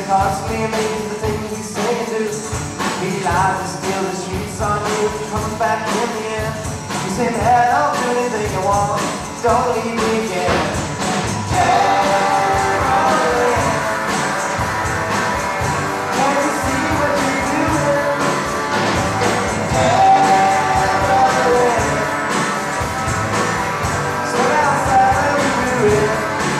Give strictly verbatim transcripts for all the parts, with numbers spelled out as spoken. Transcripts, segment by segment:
constantly amazed the things you say and do. He lies to steal the streets on you, comes back in the end. You say, man, I'll do anything you want, don't leave me again. Caroline, can't you see what you're doing? Caroline, step outside and do it.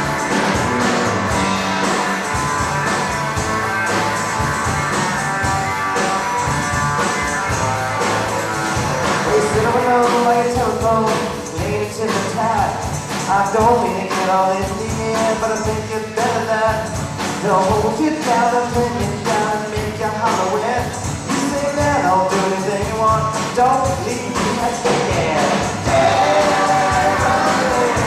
Sit alone by your telephone, leaning to the tide. I don't mean to get all in the air, but I think you're better than they'll hold you down and pin you down and make you hollow in. You say, man, I'll do anything you want, don't leave me again. Caroline,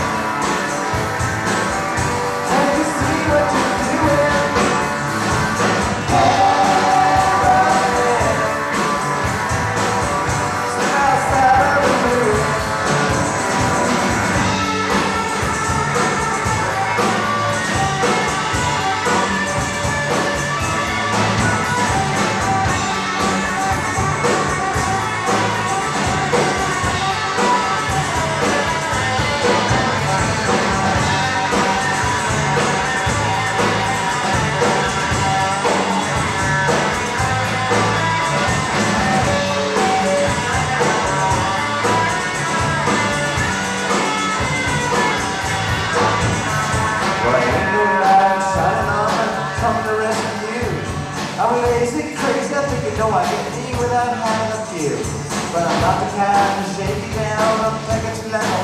can't you see what you're doing? Caroline, step outside of the room. Well, ain't no light shining on me, come to rescue you. I'm lazy, crazy, I think you know I can eat without having a few. But I'm not the kind to shake you down, I'm thinking too loud.